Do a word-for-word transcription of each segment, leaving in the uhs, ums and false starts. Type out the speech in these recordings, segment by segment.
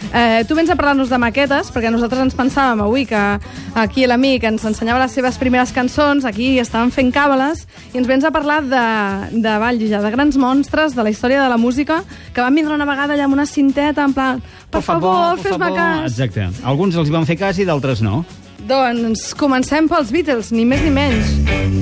Eh, tu vens a parlar-nos de maquetes, perquè nosaltres ens pensàvem avui que aquí l'amic ens ensenyava les seves primeres cançons, aquí estàvem fent càbales, i ens vens a parlar de, de Vallja, de grans monstres de la història de la música, que van vindre una vegada allà amb una cinteta, en plan, per, per favor, favor fes-me cas. Exacte. Alguns els van fer cas i d'altres no. Doncs comencem pels Beatles, ni més ni menys.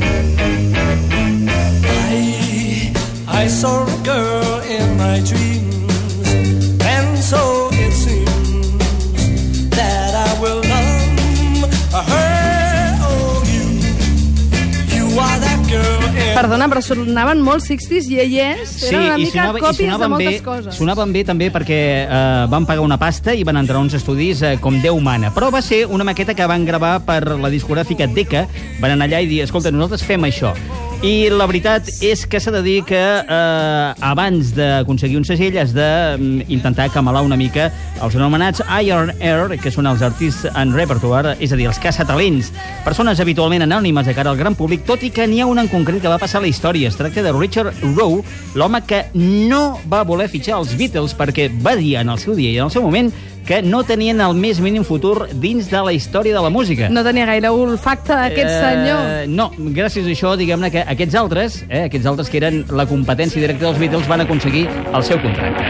I, I saw a girl in my dreams, and so it seems that I will love her, oh you, you are that girl in... Perdona, però sonaven molt seixties i elles Sí, eren una i mica sonava, i còpies de sonaven moltes bé, coses. sonaven bé també perquè eh, van pagar una pasta i van entrar a uns estudis eh, com Déu mana. Però va ser una maqueta que van gravar per la discogràfica Decca. Van anar allà i dir, escolta, nosaltres fem això. I la veritat és que s'ha de dir que eh, abans d'aconseguir un segell has d'intentar camelar una mica els anomenats I R R, que són els Artists and Repertoire, és a dir, els caçatalents, persones habitualment anònimes de cara al gran públic, tot i que n'hi ha un en concret que va passar a la història. Es tracta de Richard Rowe, l'home que no va voler fitxar els Beatles perquè va dir en el seu dia i en el seu moment que no tenien el més mínim futur dins de la història de la música. No tenia gaire olfacte, aquest Eh, senyor. No, gràcies a això, diguem-ne que aquests altres, eh, aquests altres que eren la competència directa dels Beatles, van aconseguir el seu contracte.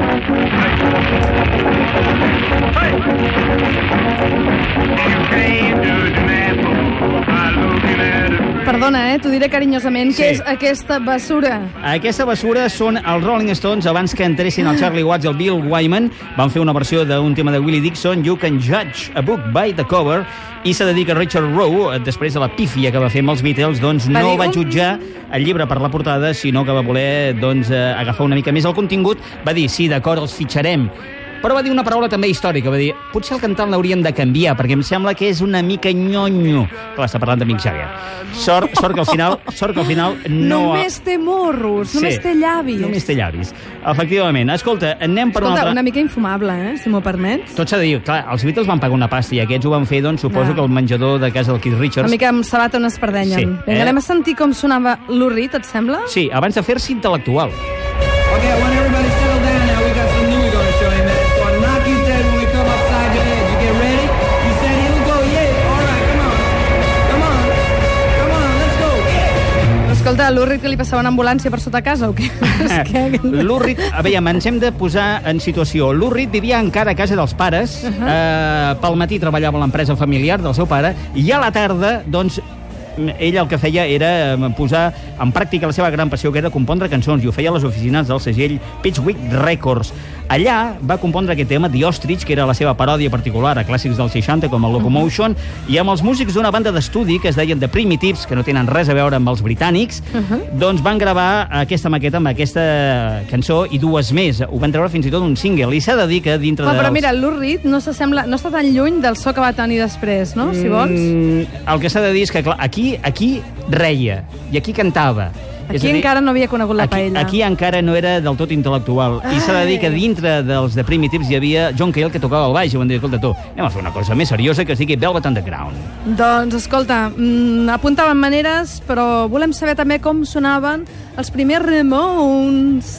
Perdona, eh? T'ho diré carinyosament. Sí. Què és aquesta basura? Aquesta basura són els Rolling Stones abans que entressin el Charlie Watts i el Bill Wyman. Van fer una versió d'un tema de Willie Dixon, You Can Judge a Book by the Cover, i s'ha de dir que Richard Rowe, després de la pífia que va fer amb els Beatles, doncs no va jutjar el llibre per la portada, sinó que va voler doncs, agafar una mica més el contingut. Va dir, sí, d'acord, els fitxarem. Però va dir una paraula també històrica, va dir, potser el cantant l'haurien de canviar, perquè em sembla que és una mica nyonyo. Clar, està parlant de Mick Jagger. Sort, sort que al final, sort que al final no... Només té morros, Sí, només té llavis. Només té llavis. Efectivament. Escolta, anem per Escolta, una altra... una mica infumable, eh? Si m'ho permets. Tot s'ha de dir, clar, els Beatles van pagar una pasta i aquests ho van fer, doncs suposo Ah. que el menjador de casa del Keith Richards... Una mica amb sabata on es perdenyen. Sí, Vinga, eh? anem a sentir com sonava Lou Reed, et sembla? Sí, abans de fer-se intel·lectual. Okay, I want everybody to settle down now. We got some new we're going to show you, man. It's going to knock you dead when we come upside your head. You get ready? You said here we go, yeah. All right, come on. Come on. Come on, let's go. Yeah. Escolta, a Lou Reed que li passava una ambulància per sota casa o què? És que... Lou Reed, a veure, ens hem de posar en situació. Lou Reed vivia encara a casa dels pares, uh -huh. eh, pel matí treballava a l'empresa familiar del seu pare, i a la tarda, doncs, ell el que feia era posar en pràctica la seva gran passió, que era compondre cançons, i ho feia a les oficines del segell Pitchwick Records. Allà va compondre aquest tema, The Ostrich, que era la seva paròdia particular a clàssics dels seixanta, com el Locomotion, uh -huh. i amb els músics d'una banda d'estudi que es deien The Primitives, que no tenen res a veure amb els britànics, uh -huh. doncs van gravar aquesta maqueta amb aquesta cançó i dues més. Ho van treure fins i tot un single, i s'ha de dir que dintre Però, dels... però mira, Lou Reed no s'assembla, no està tan lluny del so que va tenir després, no? Si vols. Mm, el que s'ha de dir és que, clar, aquí, aquí reia, i aquí cantava. És Aquí a dir, encara no havia conegut la aquí, paella. Aquí encara no era del tot intel·lectual. Ai. I s'ha de dir que dintre dels The Primitives hi havia John Cale, que tocava el baix, i van dir, escolta tu, anem a fer una cosa més seriosa que es digui Velvet Underground. Doncs, escolta, mm, apuntaven maneres, però volem saber també com sonaven els primers Ramones.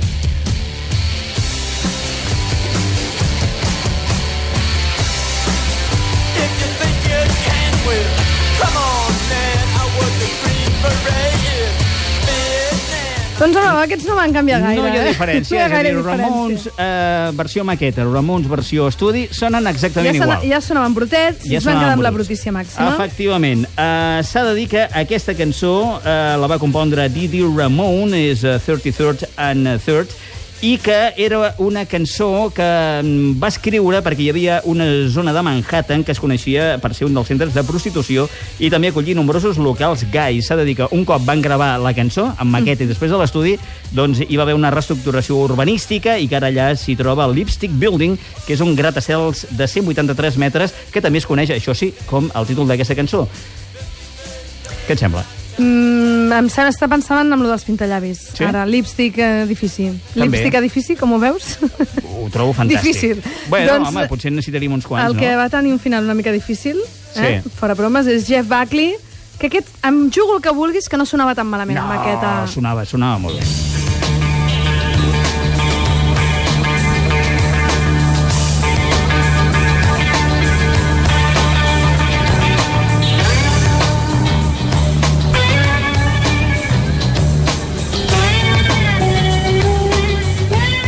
Doncs no, aquests no van canviar gaire. No hi ha diferència, eh? No hi ha és a gaire dir, diferència. Ramones eh, versió maqueta, Ramones versió estudi, sonen exactament Ja, sona, igual. ja sonaven brutets i Ja es van sonaven quedar amb la bruts. brutícia màxima. Efectivament. Uh, S'ha de dir que aquesta cançó uh, la va compondre Didi Ramone, és uh, thirty-third and third, i que era una cançó que mm, va escriure perquè hi havia una zona de Manhattan que es coneixia per ser un dels centres de prostitució i també acollir nombrosos locals gais. S'ha de dir que un cop van gravar la cançó amb maqueta i després de l'estudi, doncs hi va haver una reestructuració urbanística i que ara allà s'hi troba el Lipstick Building, que és un gratacels de cent vuitanta-tres metres que també es coneix, això sí, com el títol d'aquesta cançó. Què et sembla? Mm, em sembla estar pensant amb lo dels pintallavis. Sí? Ara, lipstick edifici. També. Lipstick edifici, com ho veus? Ho trobo fantàstic. Difícil. Bueno, Doncs, home, potser necessitaríem uns quants, el no? que va tenir un final una mica difícil, eh? Sí. Fora bromes, és Jeff Buckley, que aquest, em jugo el que vulguis, que no sonava tan malament No, amb aquesta... sonava, sonava molt bé.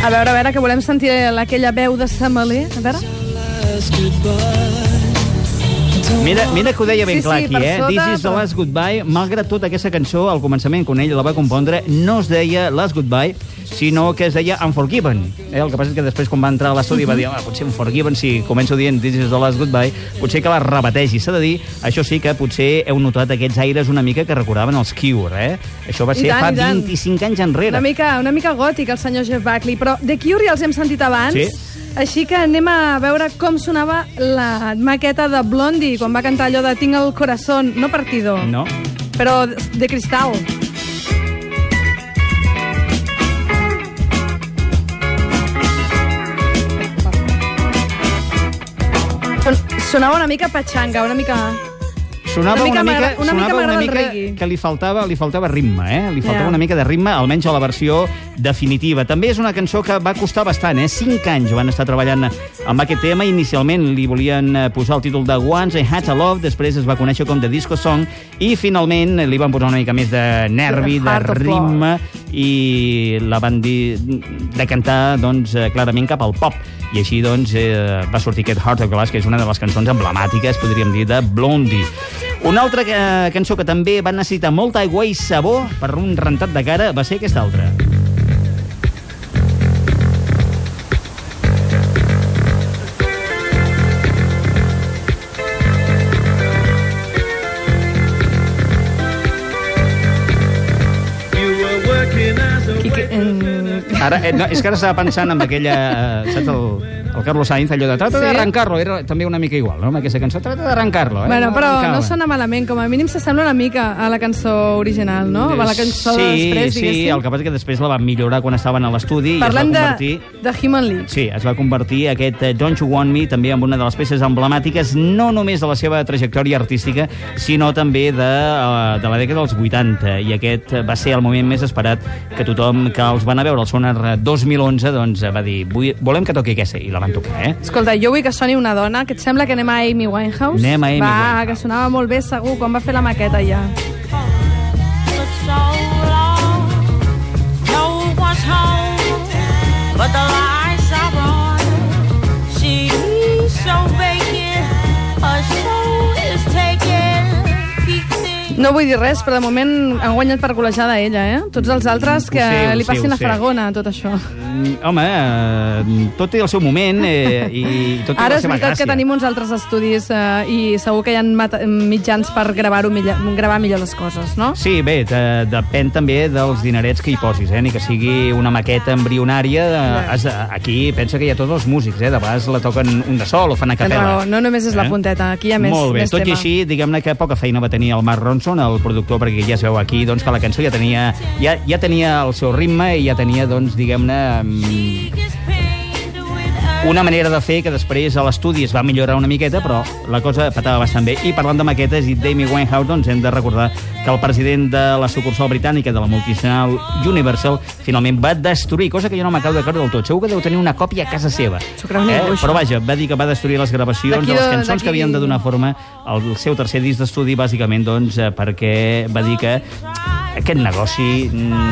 A veure, a veure, que volem sentir aquella veu de Samalé. A veure. Mira, mira que ho deia ben Sí, clar sí, aquí, per eh? sota, This is the però- last goodbye. Malgrat tota aquesta cançó, al començament, quan ell la va compondre, no es deia last goodbye, sinó que es deia Unforgiven. Eh? El que passa és que després, quan va entrar a l'estudi, va dir, ah, potser Unforgiven, si començo dient This is the last goodbye, potser que la repeteixi. S'ha de dir, això sí que potser heu notat aquests aires una mica que recordaven els Cure, eh? Això va I ser tant, fa i tant. vint-i-cinc anys enrere. Una mica, una mica gòtic, el senyor Jeff Buckley, però The Cure ja els hem sentit abans, Sí. així que anem a veure com sonava la maqueta de Blondie, quan va cantar allò de Tinc el corazón, no partido, No? però de cristal. Son- Sonava una mica patxanga, una mica... Sonava Una mica una mica, m'agrada- una mica sonava una m'agrada el mica reggae. que li faltava, li faltava ritme, eh? Li faltava Ja. una mica de ritme, almenys a la versió definitiva. També és una cançó que va costar bastant, eh? Cinc anys van estar treballant amb aquest tema. Inicialment li volien eh, posar el títol de Once I Had to Love, després es va conèixer com The Disco Song, i finalment li van posar una mica més de nervi, de Heart of ritme, i la van dir de cantar, doncs, eh, clarament cap al pop. I així, doncs, eh, va sortir aquest Heart of Glass, que és una de les cançons emblemàtiques, podríem dir, de Blondie. Una altra eh, cançó que també va necessitar molta aigua i sabó per un rentat de cara va ser aquesta altra. I que, en... Ara, eh, no, és que ara estava pensant en aquella... Eh, saps el, el Carlos Sainz, allò de trata Sí. d'arrancar-lo, era també una mica igual, no? Amb aquesta cançó, trata d'arrancar-lo, eh? Bueno, però arrancava. no sona malament, com a mínim s'assembla una mica a la cançó original, no? A la cançó sí, de després, sí, diguéssim. el que passa és que després la van millorar quan estaven a l'estudi i es va Parlem de, convertir... de Human League. Sí, es va convertir aquest eh, Don't You Want Me també en una de les peces emblemàtiques, no només de la seva trajectòria artística, sinó també de, eh, de la dècada dels vuitanta, i aquest va ser el moment més esperat que tothom que els van a veure al Sonar dos mil onze doncs, va dir, "Vull- volem que toqui aquesta, i la van tocar, eh? Escolta, jo vull que soni una dona, que et sembla que anem a Amy Winehouse? Anem a Amy Va, Winehouse. que sonava molt bé, segur, quan va fer la maqueta ja. For so long, no one's home, but the lights are on. She's so vacant, her soul is taken. Peeks in No vull dir res, però de moment han guanyat per golejada ella, eh? Tots els altres que Ho sé, ho li sé, passin ho la sé. fragona, tot això. Mm, Home, eh, tot té el seu moment eh, i tot té Ara la és seva veritat gràcia. que tenim uns altres estudis eh, i segur que hi ha mat- mitjans per gravar-ho millor, gravar millor les coses, no? Sí, bé, de, depèn també dels dinerets que hi posis, eh? Ni que sigui una maqueta embrionària. Ja. Has, aquí pensa que hi ha tots els músics, eh? De vegades la toquen un de sol o fan a Tens capella. raó, no només és la punteta, aquí hi ha més, Molt bé, més tot tema. i així, diguem-ne que poca feina va tenir el Mark Ronson, el productor, perquè ja es veu aquí doncs, que la cançó ja tenia, ja, ja tenia el seu ritme i ja tenia, doncs, diguem-ne, mm, is painted with una manera de fer que després a l'estudi es va millorar una miqueta, però la cosa petava bastant bé. I parlant de maquetes i d'Amy Winehouse, doncs hem de recordar que el president de la sucursal britànica de la multinacional Universal finalment va destruir, cosa que jo no m'acabo de creure del tot. Segur que deu tenir una còpia a casa seva. S'ho creu ningú, això. Però vaja, va dir que va destruir les gravacions D'aquí de les de- cançons d'aquí- que havien de donar forma al seu tercer disc d'estudi, bàsicament, doncs, eh, perquè va dir que aquest negoci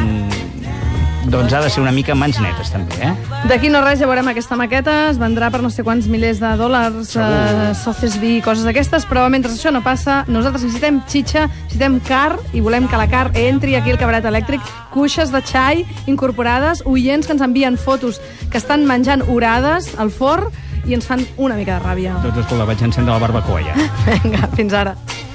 mm, doncs ha de ser una mica mans netes, també, eh? D'aquí no res, ja veurem aquesta maqueta, es vendrà per no sé quants milers de dòlars, eh, Sotheby's, coses d'aquestes, però mentre això no passa, nosaltres necessitem xitxa, necessitem car, i volem que la car entri aquí al cabaret elèctric, cuixes de xai incorporades, oients que ens envien fotos que estan menjant orades al forn i ens fan una mica de ràbia. Doncs escolta, vaig encendre la barbacoa ja. Vinga, fins ara.